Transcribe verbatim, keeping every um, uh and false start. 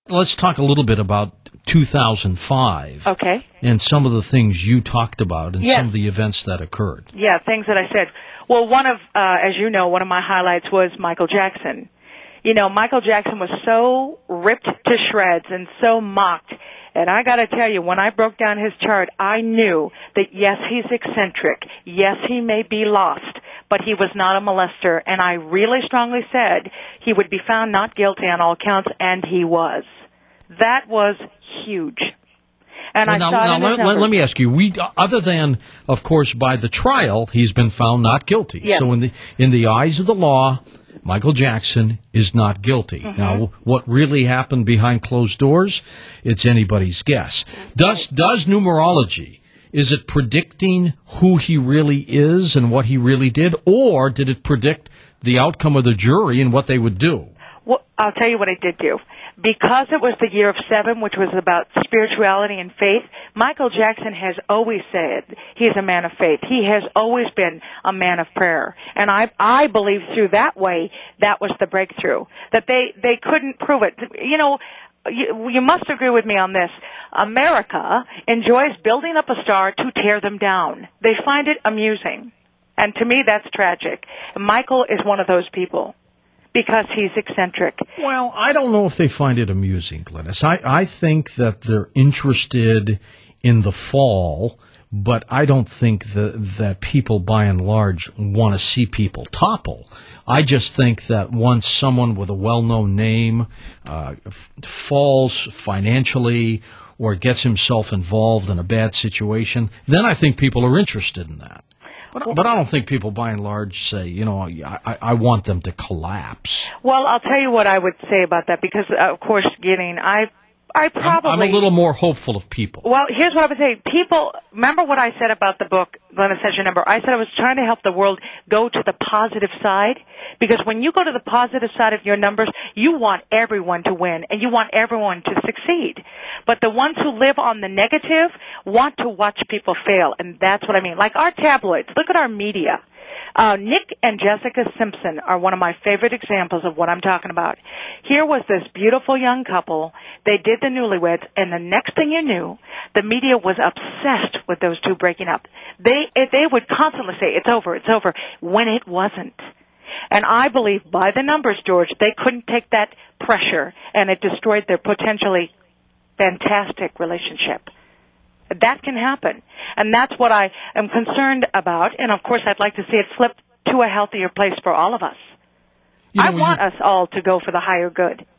let's talk a little bit about two thousand five. Okay. And some of the things you talked about and Yes. some of the events that occurred. Yeah, things that I said. Well, one of, uh, as you know, one of my highlights was Michael Jackson. You know, Michael Jackson was so ripped to shreds and so mocked. And I got to tell you, when I broke down his chart, I knew that, yes, he's eccentric. Yes, he may be lost, but he was not a molester. And I really strongly said he would be found not guilty on all counts, and he was. That was huge. And Well, I now, saw it now in his let, let, numbers. let me ask you, we, other than, of course, by the trial, he's been found not guilty. Yes. So in the, in the eyes of the law, Michael Jackson is not guilty. Mm-hmm. Now, what really happened behind closed doors, it's anybody's guess. Does, does numerology, is it predicting who he really is and what he really did, or did it predict the outcome of the jury and what they would do? Well, I'll tell you what it did do. Because it was the year of seven, which was about spirituality and faith, Michael Jackson has always said he's a man of faith. He has always been a man of prayer. And I, I believe through that way, that was the breakthrough. That they, they couldn't prove it. You know, you, you must agree with me on this. America enjoys building up a star to tear them down. They find it amusing. And to me, that's tragic. Michael is one of those people. Because he's eccentric. Well, I don't know if they find it amusing, Glynis. I, I think that they're interested in the fall, but I don't think that, that people, by and large, want to see people topple. I just think that once someone with a well-known name uh, f- falls financially or gets himself involved in a bad situation, then I think people are interested in that. But, but I don't think people, by and large, say, you know, I, I want them to collapse. Well, I'll tell you what I would say about that, because, uh, of course, getting, I, I probably... I'm, I'm a little more hopeful of people. Well, here's what I would say. People, remember what I said about the book, Glenn Ascension Number? I said I was trying to help the world go to the positive side, because when you go to the positive side of your numbers, you want everyone to win, and you want everyone to succeed. But the ones who live on the negative want to watch people fail, and that's what I mean. Like our tabloids, look at our media. Uh, Nick and Jessica Simpson are one of my favorite examples of what I'm talking about. Here was this beautiful young couple. They did the newlyweds, and the next thing you knew, the media was obsessed with those two breaking up. They they would constantly say, it's over, it's over, when it wasn't. And I believe by the numbers, George, they couldn't take that pressure, and it destroyed their potentially fantastic relationship. That can happen. And that's what I am concerned about. And, of course, I'd like to see it flip to a healthier place for all of us. You know, I want us all to go for the higher good.